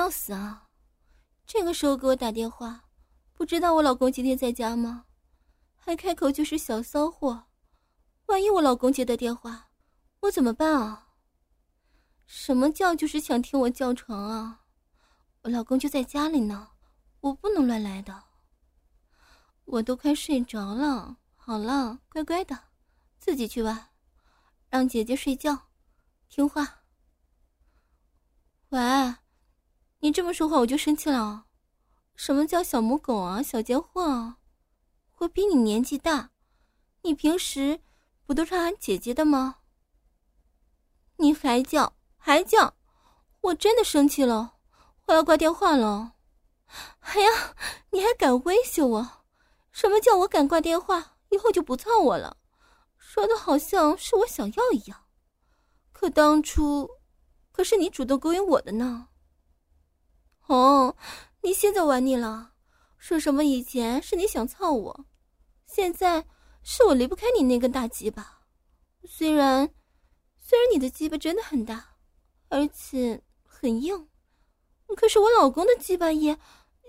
死啊！这个时候给我打电话，不知道我老公今天在家吗？还开口就是小骚货，万一我老公接的电话，我怎么办啊？什么叫就是想听我叫床啊？我老公就在家里呢，我不能乱来的。我都快睡着了，好了，乖乖的，自己去玩，让姐姐睡觉，听话。喂，你这么说话我就生气了。什么叫小母狗啊，小贱货啊？我比你年纪大，你平时不都是喊姐姐的吗？你还叫，我真的生气了，我要挂电话了。哎呀，你还敢威胁我？什么叫我敢挂电话？以后就不操我了，说的好像是我想要一样。当初可是你主动勾引我的呢。哦，你现在玩腻了，说什么以前是你想操我，现在是我离不开你那根大鸡巴。虽然你的鸡巴真的很大，而且很硬，可是我老公的鸡巴也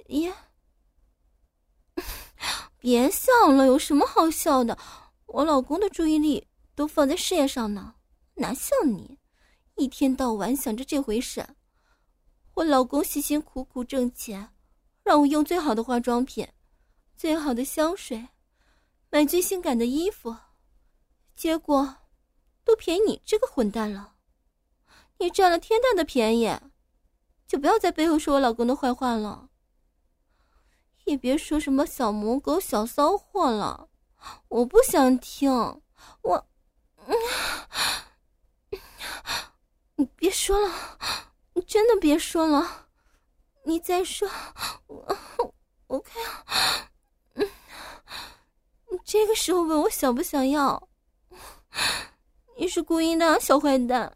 别笑了，有什么好笑的？我老公的注意力都放在事业上呢，哪像你一天到晚想着这回事。我老公辛辛苦苦挣钱，让我用最好的化妆品，最好的香水，买最性感的衣服，结果都便宜你这个混蛋了。你占了天大的便宜，就不要在背后说我老公的坏话了。也别说什么小母狗、小骚货了，我不想听。你别说了，你真的别说了，你再说，我看，你这个时候问我想不想要，你是故意的，小坏蛋。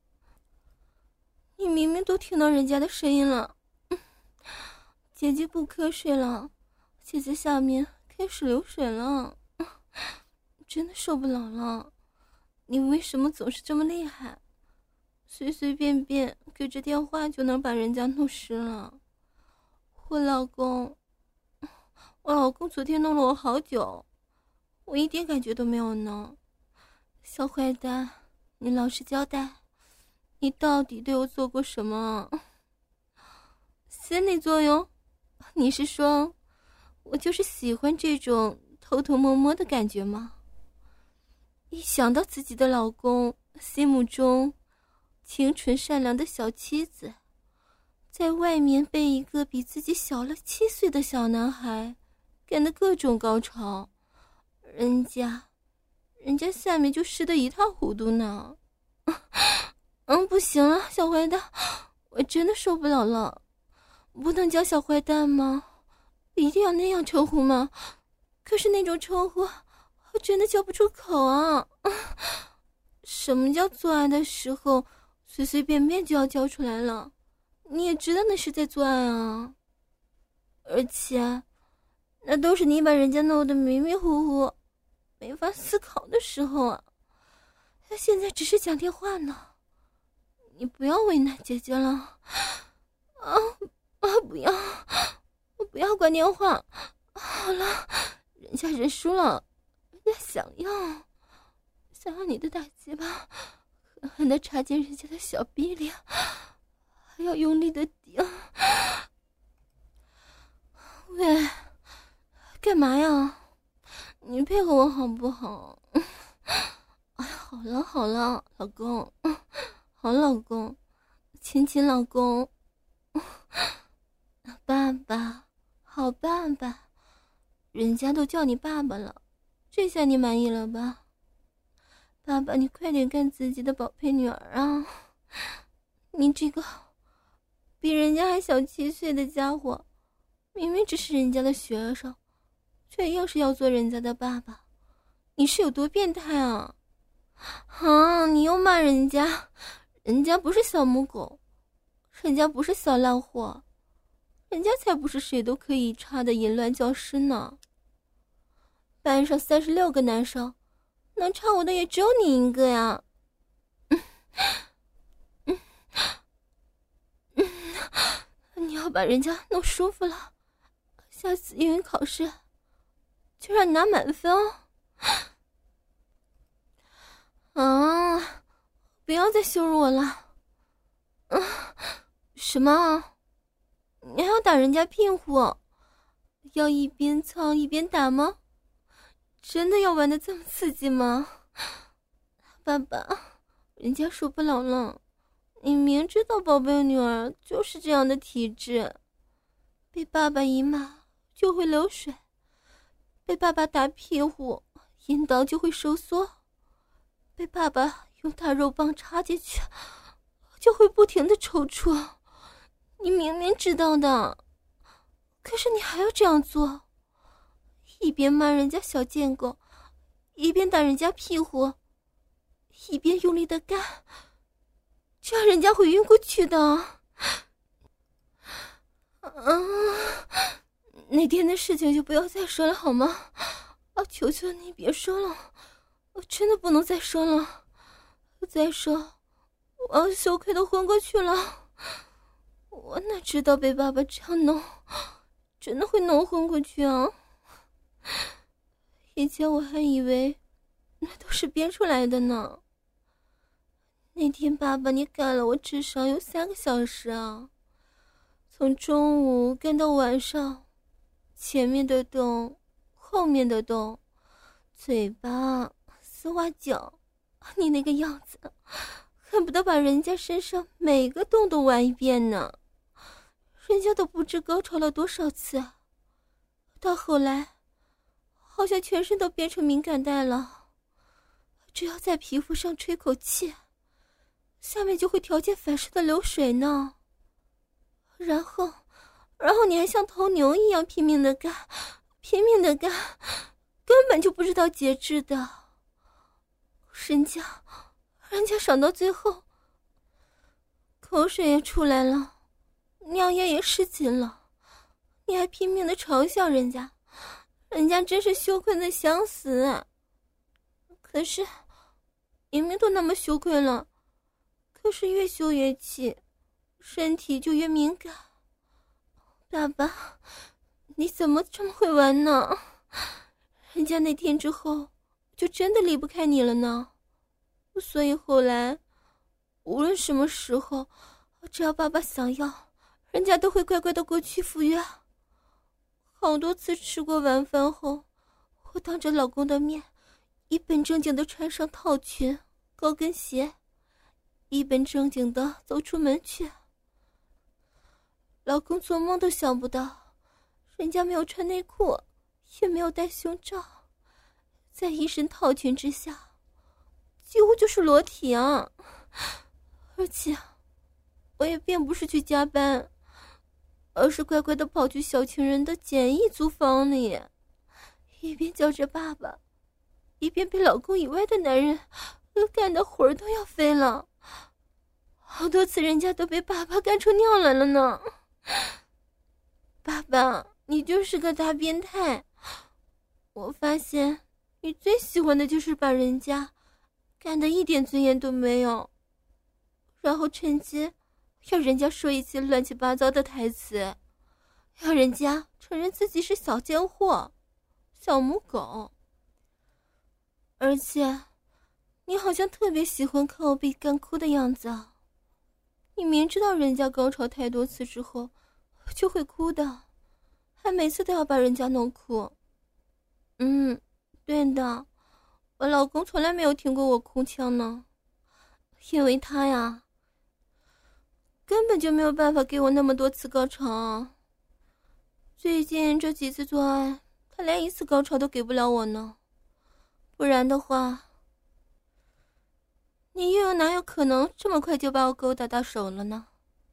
你明明都听到人家的声音了。姐姐不瞌睡了，姐姐下面开始流水了，真的受不了了。你为什么总是这么厉害？随随便便给着电话就能把人家弄湿了。我老公昨天弄了我好久，我一点感觉都没有呢。小坏蛋，你老实交代，你到底对我做过什么？心理作用？你是说我就是喜欢这种偷偷摸摸的感觉吗？一想到自己的老公心目中清纯善良的小妻子，在外面被一个比自己小了7岁的小男孩干得各种高潮，人家下面就湿得一塌糊涂呢。不行了，小坏蛋，我真的受不了了。不能叫小坏蛋吗？一定要那样称呼吗？可是那种称呼我真的叫不出口啊。什么叫做爱的时候随随便便就要叫出来了？你也知道那是在做爱啊。而且那都是你把人家弄得迷迷糊糊没法思考的时候啊。他现在只是讲电话呢，你不要为难姐姐了。不要，我不要挂电话。好了，人家认输了，人家想要你的大鸡巴，狠狠地插进人家的小逼里，还要用力的顶。喂，干嘛呀？你配合我好不好？哎，好了，老公，好老公，亲亲老公。爸爸，好爸爸，人家都叫你爸爸了，这下你满意了吧？爸爸，你快点干自己的宝贝女儿啊！你这个比人家还小7岁的家伙，明明只是人家的学生，却硬是要做人家的爸爸，你是有多变态啊？你又骂人家，人家不是小母狗，人家不是小烂货，人家才不是谁都可以插的淫乱教师呢。班上36个男生，能插我的也只有你一个呀。 要把人家弄舒服了，下次英语考试就让你拿满分哦。啊，不要再羞辱我了。什么？你还要打人家屁股？要一边操一边打吗？真的要玩得这么刺激吗？爸爸，人家受不了了，你明知道宝贝女儿就是这样的体质，被爸爸一骂就会流水，被爸爸打屁股阴道就会收缩，被爸爸用大肉棒插进去就会不停地抽搐。你明明知道的，可是你还要这样做，一边骂人家小贱狗，一边打人家屁股，一边用力的干，这样人家会晕过去的。那天的事情就不要再说了好吗？求求你别说了，我真的不能再说了。再说我要羞愧的昏过去了。我哪知道被爸爸这样弄真的会弄昏过去啊。以前我还以为那都是编出来的呢。那天爸爸你干了我至少有3个小时啊，从中午干到晚上，前面的洞后面的洞，嘴巴丝袜脚，你那个样子恨不得把人家身上每个洞都玩一遍呢。人家都不知高潮了多少次，到后来好像全身都变成敏感带了，只要在皮肤上吹口气，下面就会条件反射的流水呢。然后你还像头牛一样拼命的干，根本就不知道节制的。人家爽到最后，口水也出来了，尿液也失禁了，你还拼命的嘲笑人家真是羞愧的想死。可是明明都那么羞愧了，可是越羞越气，身体就越敏感。爸爸，你怎么这么会玩呢？人家那天之后就真的离不开你了呢。所以后来无论什么时候，只要爸爸想要，人家都会乖乖的过去赴约。好多次吃过晚饭后，我当着老公的面一本正经的穿上套裙高跟鞋，一本正经的走出门去。老公做梦都想不到，人家没有穿内裤，也没有戴胸罩，在一身套裙之下几乎就是裸体啊。而且我也并不是去加班，而是乖乖的跑去小情人的简易租房里，一边叫着爸爸，一边被老公以外的男人干得魂儿都要飞了。好多次人家都被爸爸干出尿来了呢。爸爸，你就是个大变态。我发现你最喜欢的就是把人家干得一点尊严都没有，然后趁机要人家说一些乱七八糟的台词，要人家承认自己是小贱货、小母狗。而且你好像特别喜欢看我被干哭的样子啊。你明知道人家高潮太多次之后就会哭的，还每次都要把人家弄哭。对的，我老公从来没有听过我哭腔呢，因为他呀根本就没有办法给我那么多次高潮。最近这几次做爱，他连1次高潮都给不了我呢。不然的话，你又哪有可能这么快就把我勾搭到手了呢？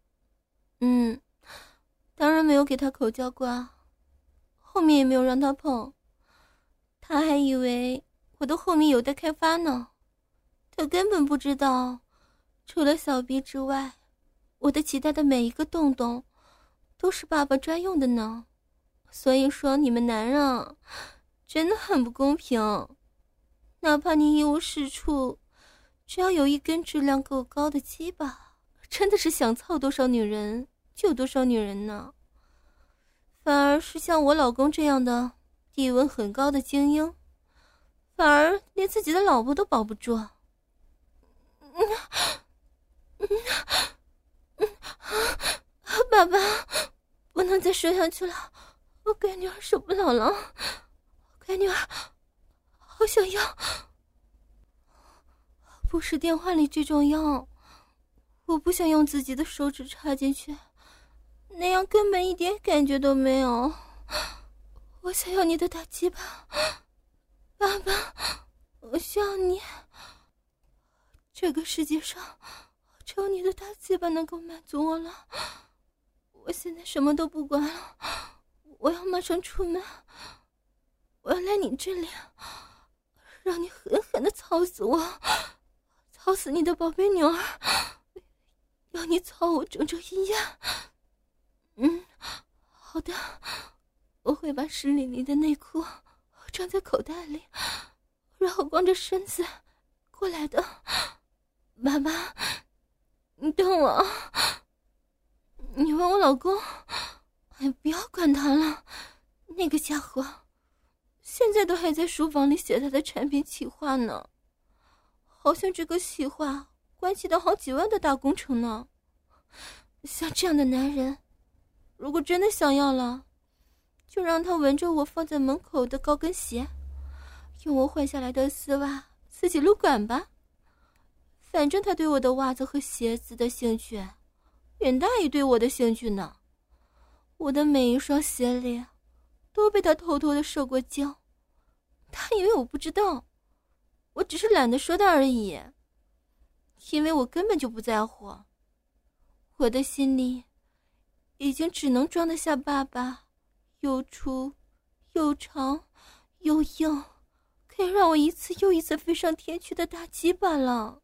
当然没有给他口交过啊，后面也没有让他碰。他还以为我的后面有待开发呢，他根本不知道，除了小臂之外，我的其他的每一个洞洞都是爸爸专用的呢。所以说你们男人真的很不公平，哪怕你一无是处，只要有一根质量够高的鸡巴，真的是想操多少女人就有多少女人呢？反而是像我老公这样的地位很高的精英，反而连自己的老婆都保不住。爸爸，不能再说下去了，我乖女儿受不了了，乖女儿好想要，不是电话里这种要，我不想用自己的手指插进去，那样根本一点感觉都没有。我想要你的大鸡巴，爸爸，我需要你。这个世界上只有你的大鸡巴能够满足我了。我现在什么都不管了，我要马上出门，我要来你这里，让你狠狠地操死我，操死你的宝贝女儿，要你操我整整1夜。好的，我会把湿淋淋的内裤装在口袋里，然后光着身子过来的。爸爸，你等我。你问我老公，不要管他了，那个家伙现在都还在书房里写他的产品企划呢，好像这个企划关系到好几万的大工程呢。像这样的男人，如果真的想要了，就让他闻着我放在门口的高跟鞋，用我换下来的丝袜自己撸管吧。反正他对我的袜子和鞋子的兴趣远大于对我的兴趣呢。我的每一双鞋里都被他偷偷的受过胶，他以为我不知道，我只是懒得说他而已，因为我根本就不在乎。我的心里已经只能装得下爸爸又粗又长又硬，可以让我一次又一次飞上天去的大鸡巴了。